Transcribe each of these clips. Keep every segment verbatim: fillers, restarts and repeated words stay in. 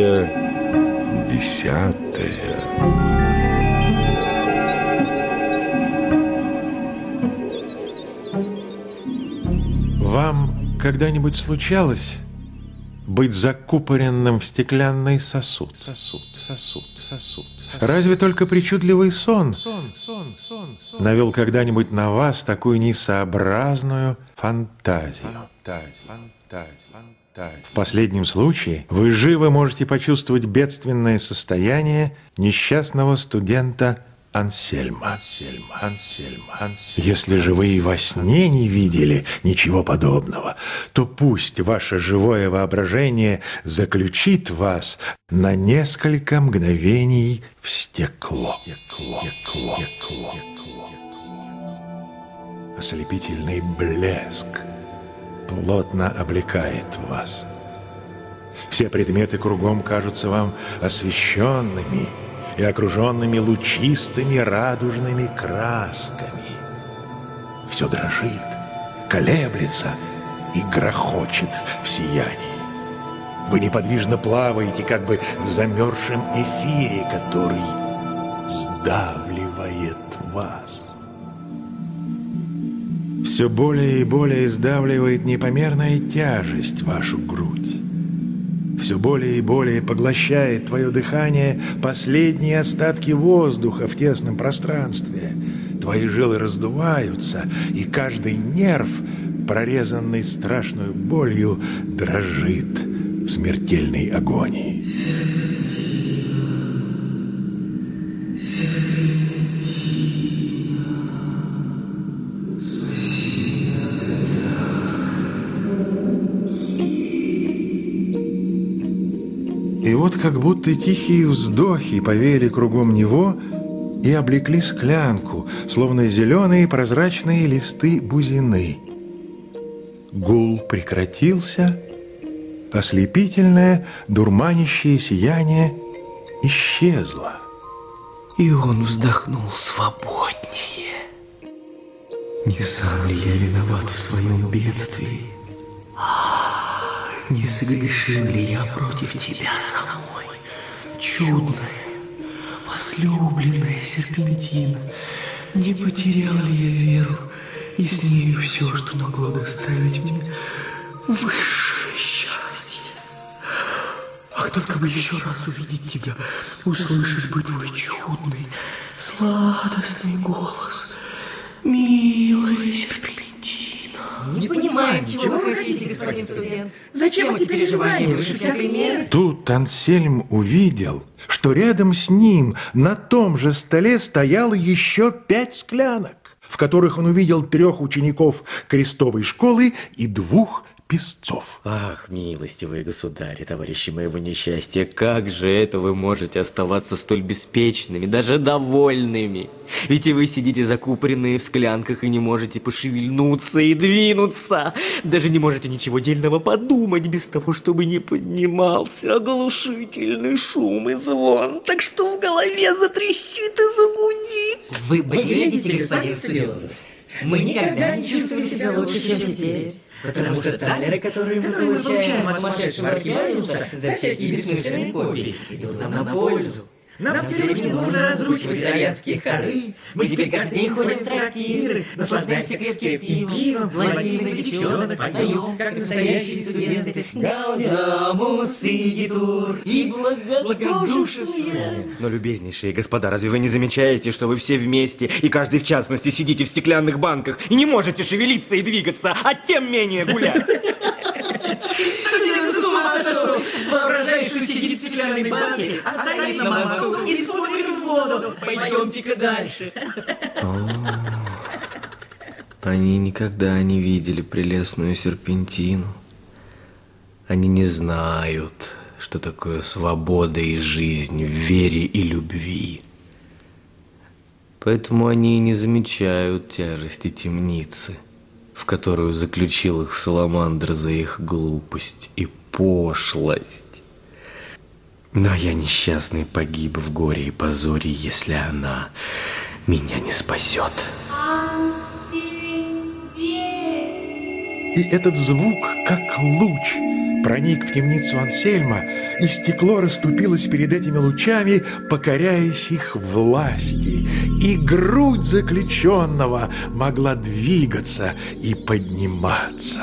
Глава десятая. Вам когда-нибудь случалось быть закупоренным в стеклянный сосуд? Сосуд, сосуд, сосуд. Разве только причудливый сон навел когда-нибудь на вас такую несообразную фантазию? В последнем случае вы живо можете почувствовать бедственное состояние несчастного студента Ансельма. Ансельма, Ансельма, Ансельма. Если же вы и во сне не видели ничего подобного, то пусть ваше живое воображение заключит вас на несколько мгновений в стекло. Стекло, стекло, стекло, стекло. Ослепительный блеск плотно облекает вас. Все предметы кругом кажутся вам освещенными и окруженными лучистыми радужными красками. Все дрожит, колеблется и грохочет в сиянии. Вы неподвижно плаваете, как бы в замерзшем эфире, который сдавливает вас. Все более и более сдавливает непомерная тяжесть вашу грудь. Все более и более поглощает твое дыхание последние остатки воздуха в тесном пространстве. Твои жилы раздуваются, и каждый нерв, прорезанный страшной болью, дрожит в смертельной агонии. И вот как будто тихие вздохи повели кругом него и облекли склянку, словно зеленые прозрачные листы бузины. Гул прекратился, ослепительное, дурманящее сияние исчезло. И он вздохнул свободнее. Не сам ли я виноват в своем бедствии? Не согрешил ли я против тебя самой? Чудная, возлюбленная серпентина, не потерял ли я веру и с нею все, что могло доставить мне высшее счастье? Ах, только бы еще раз увидеть тебя, услышать бы твой чудный, сладостный голос, милая серпентина. Не понимаем, чего вы хотите, господин студент. Зачем эти переживания выше всякой меры? Тут Ансельм увидел, что рядом с ним на том же столе стояло еще пять склянок, в которых он увидел трех учеников крестовой школы и двух песцов. Ах, милостивые государи, товарищи моего несчастья, как же это вы можете оставаться столь беспечными, даже довольными? Ведь и вы сидите закупоренные в склянках и не можете пошевельнуться и двинуться. Даже не можете ничего дельного подумать без того, чтобы не поднимался оглушительный шум и звон, так что в голове затрещит и загудит. Вы бредите, господин студент. Мы никогда не чувствовали себя лучше, чем теперь. Потому что талеры, которые мы получаем от сумасшедшего архивариуса за всякие бессмысленные копии, идут нам на пользу. Нам теперь не нужно разучивать итальянские хоры. Мы теперь каждый день ходим в трактиры, наслаждаемся крепким пивом, ловим на девчонок, поем, как настоящие студенты. Гаудиамус игитур и благодушествуем. Но, любезнейшие господа, разве вы не замечаете, что вы все вместе, и каждый в частности, сидите в стеклянных банках и не можете шевелиться и двигаться, а тем менее гулять? Студент с ума сошел! Воображаешь, что сидит в стеклянной банке, а стоит на мосту и смотрит в воду. Пойдемте-ка дальше. Они никогда не видели прелестную серпентину. Они не знают, что такое свобода и жизнь в вере и любви. Поэтому они и не замечают тяжести темницы, в которую заключил их Саламандр за их глупость и пошлость. Но я несчастный погиб в горе и позоре, если она меня не спасет. И этот звук, как луч, проник в темницу Ансельма, и стекло расступилось перед этими лучами, покоряясь их власти, и грудь заключенного могла двигаться и подниматься.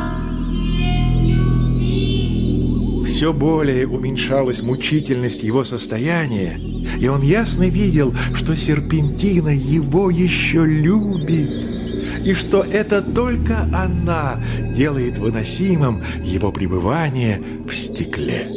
Все более уменьшалась мучительность его состояния, и он ясно видел, что Серпентина его еще любит, и что это только она делает выносимым его пребывание в стекле.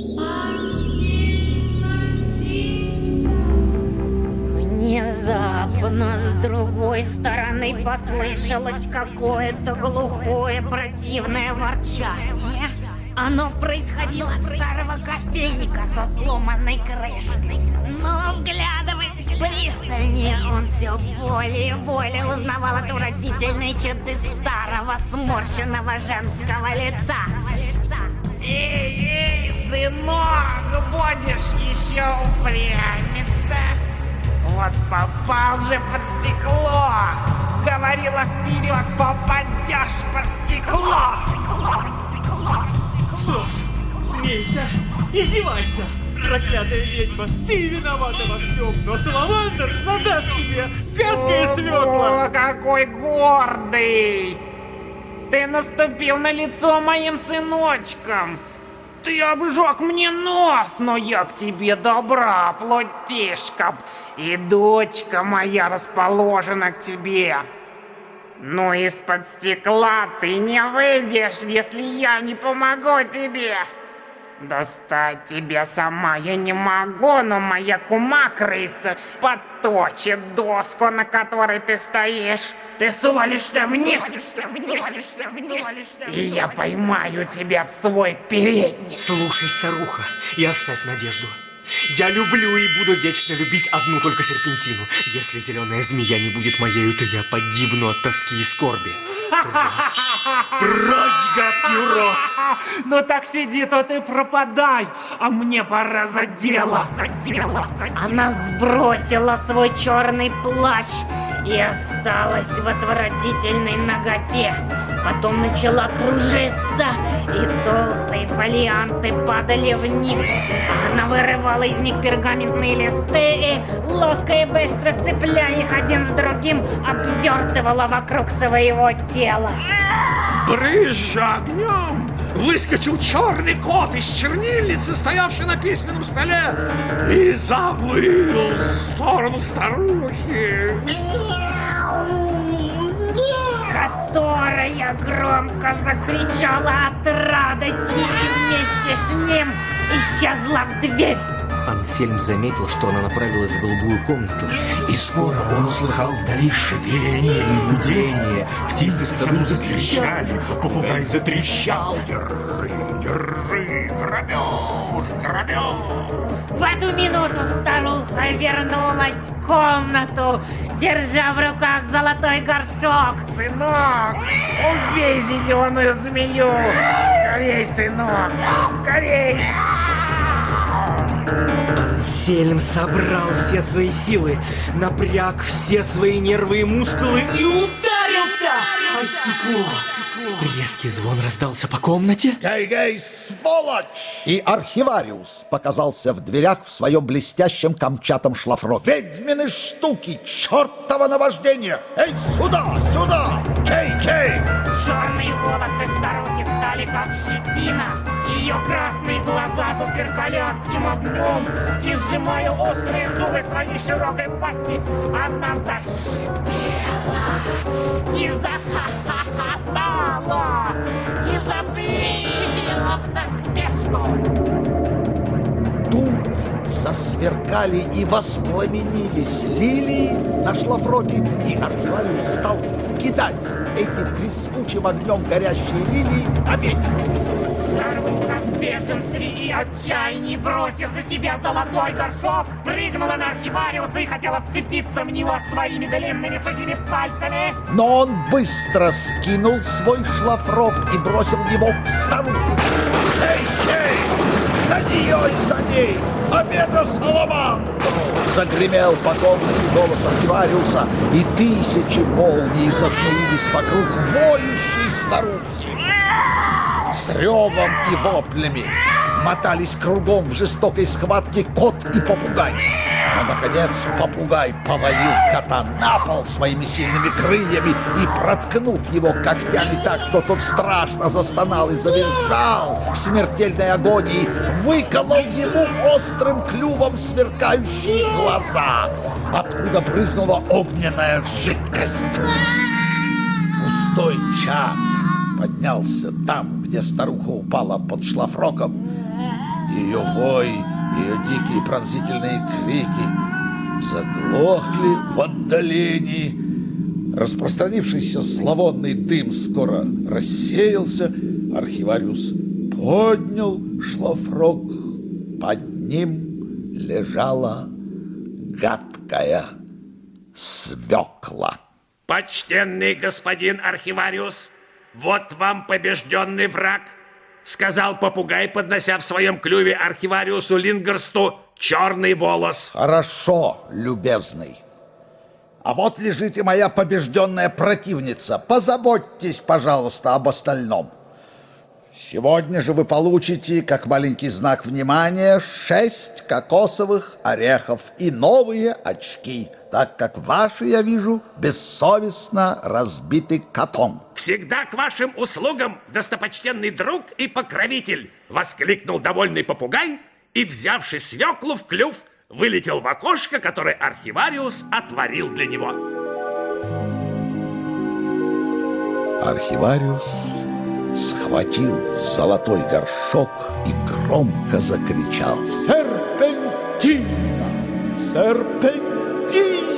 Внезапно с другой стороны послышалось какое-то глухое противное ворчание. Оно происходило от старого кофейника со сломанной крышкой. Но, вглядываясь пристальнее, он все более и более узнавал отвратительные черты старого сморщенного женского лица. Эй, эй, сынок, будешь еще упрямиться? Вот попал же под стекло. Говорила вперед, попадешь под стекло. Что ж, смейся, издевайся, проклятая ведьма, ты виновата во всем, но Саламандр задаст тебе гадкое свекла. О, какой гордый! Ты наступил на лицо моим сыночкам. Ты обжег мне нос, но я к тебе добра, плотишка, и дочка моя расположена к тебе. Но из-под стекла ты не выйдешь, если я не помогу тебе. Достать тебя сама я не могу, но моя кума-крыса подточит доску, на которой ты стоишь. Ты свалишься вниз, и я поймаю тебя в свой передник. Слушай, старуха, и оставь надежду. Я люблю и буду вечно любить одну только Серпентину. Если зеленая змея не будет моею, то я погибну от тоски и скорби. Прочь, прочь, гадкий урод! Ну так сиди, то ты пропадай, а мне пора за дело. Она сбросила свой черный плащ и осталась в отвратительной наготе. Потом начала кружиться, и толстые фолианты падали вниз. Она вырывала из них пергаментные листы и, ловко и быстро сцепляя их один с другим, обвертывала вокруг своего тела. Брызжа огнем, выскочил черный кот из чернильницы, стоявшей на письменном столе, и завыл в сторону старухи, которая громко закричала от радости и вместе с ним исчезла в дверь. Ансельм заметил, что она направилась в голубую комнату, И скоро он услыхал вдали шипение и гудение. Птицы в саду закричали, попугай затрещал. Держи, держи, грабеж, грабеж. В эту минуту старуха вернулась в комнату, держа в руках золотой горшок. Сынок, убей зеленую змею! Скорей, сынок, скорей! Ансельм собрал все свои силы, напряг все свои нервы и мускулы и ударился о стекло. Резкий звон раздался по комнате. Гей-гей, сволочь! И архивариус показался в дверях в своем блестящем камчатом шлафроке. Ведьмины штуки, чертово наваждение! Эй, сюда, сюда! Кей-кей! Черные волосы старухи стали как щетина. Ее красные глаза засверкали адским огнем. И, сжимая острые зубы своей широкой пасти, она зашипела и захохотала и забила в насмешку. Тут засверкали и воспламенились лилии на шлафроке, и архивариус стал кидать эти трескучим огнем горящие лилии на ведьму. Старуха в бешенстве и отчаянии, бросив за себя золотой горшок, прыгнула на архивариуса и хотела вцепиться в него своими длинными сухими пальцами. Но он быстро скинул свой шлафрок и бросил его в старуху. Кей-кей! На нее и за ней! Победа Саламандру! Загремел по комнате голос архивариуса, и тысячи молний зазмеились вокруг воющей старухи. С ревом и воплями мотались кругом в жестокой схватке кот и попугай. Но, наконец, попугай повалил кота на пол своими сильными крыльями и, проткнув его когтями так, что тот страшно застонал и завизжал в смертельной агонии, выколол ему острым клювом сверкающие глаза, откуда брызнула огненная жидкость. Густой чад поднялся там, где старуха упала под шлафроком. Ее вой, ее дикие пронзительные крики заглохли в отдалении. Распространившийся зловонный дым скоро рассеялся. Архивариус поднял шлафрок. Под ним лежала гадкая свекла. Почтенный господин архивариус, вот вам побежденный враг, сказал попугай, поднося в своем клюве архивариусу Лингерсту черный волос. Хорошо, любезный. А вот лежит и моя побежденная противница. Позаботьтесь, пожалуйста, об остальном. Сегодня же вы получите, как маленький знак внимания, шесть кокосовых орехов и новые очки, так как ваши, я вижу, бессовестно разбиты котом. Всегда к вашим услугам, достопочтенный друг и покровитель, воскликнул довольный попугай и, взявши свеклу в клюв, вылетел в окошко, которое архивариус отворил для него. Архивариус схватил золотой горшок и громко закричал: «Серпентина! Серпентина!»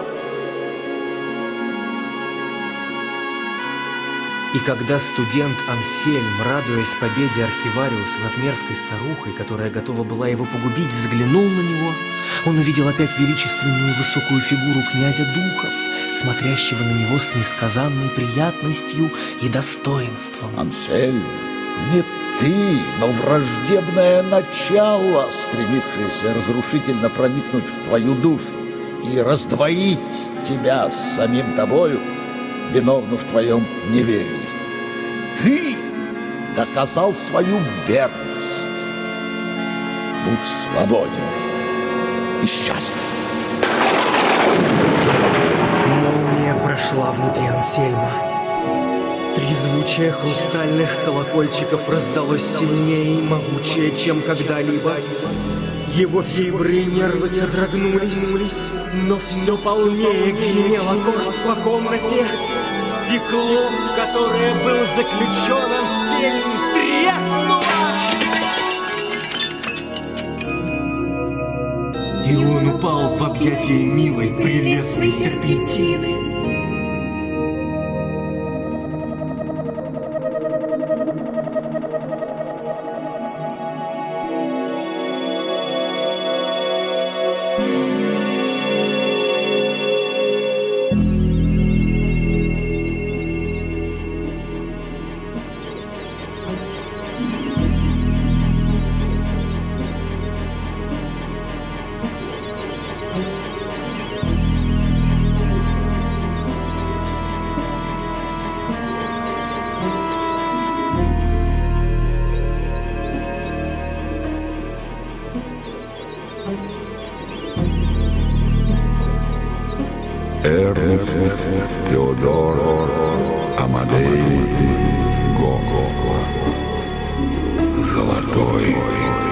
И когда студент Ансельм, радуясь победе архивариуса над мерзкой старухой, которая готова была его погубить, взглянул на него, он увидел опять величественную высокую фигуру князя духов, смотрящего на него с несказанной приятностью и достоинством. Ансельм, не ты, но враждебное начало, стремившееся разрушительно проникнуть в твою душу и раздвоить тебя с самим тобою, виновна в твоем неверии. Ты доказал свою верность. Будь свободен и счастлив. Молния прошла внутри Ансельма. Трезвучие хрустальных колокольчиков раздалось сильнее и могучее, чем когда-либо. Его фибры и нервы содрогнулись, но все полнее гремел аккорд по комнате. Стекло, в которое был заключен Ансельм, треснуло! И он упал в объятия милой, прелестной серпентины. Эрнст Теодор Амадей Гог. Золотой